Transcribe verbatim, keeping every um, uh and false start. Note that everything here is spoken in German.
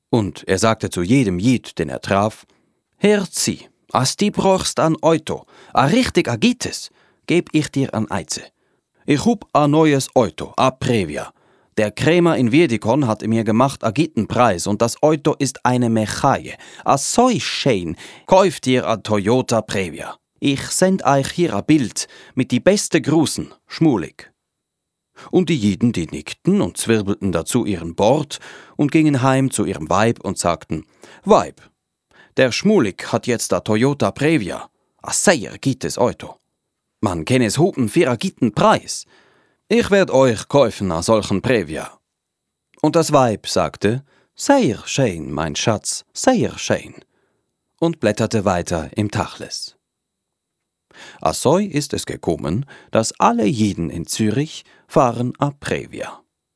Und er sagte zu jedem Jid, den er traf: Herzi, as di brauchst an Auto, a richtig a Gites, geb ich dir an Eize. Ich hub a neues Auto, a Previa. Der Krämer in Wiedikon hat mir gemacht a gitten Preis und das Auto ist eine Mechaie. A so schön, kauft dir a Toyota Previa. Ich send euch hier a Bild mit die beste Grußen, Schmulik. Und die Jiden, die nickten und zwirbelten dazu ihren Bord und gingen heim zu ihrem Weib und sagten: Weib, der Schmulik hat jetzt a Toyota Previa, a sehr gutes Auto. Man kann es hupen für a gitten Preis. Ich werd euch kaufen a solchen Previa. Und das Weib sagte: Sehr schön, mein Schatz, sehr schön. Und blätterte weiter im Tachlis. Assoi ist es gekommen, dass alle Jiden in Zürich fahren a Previa.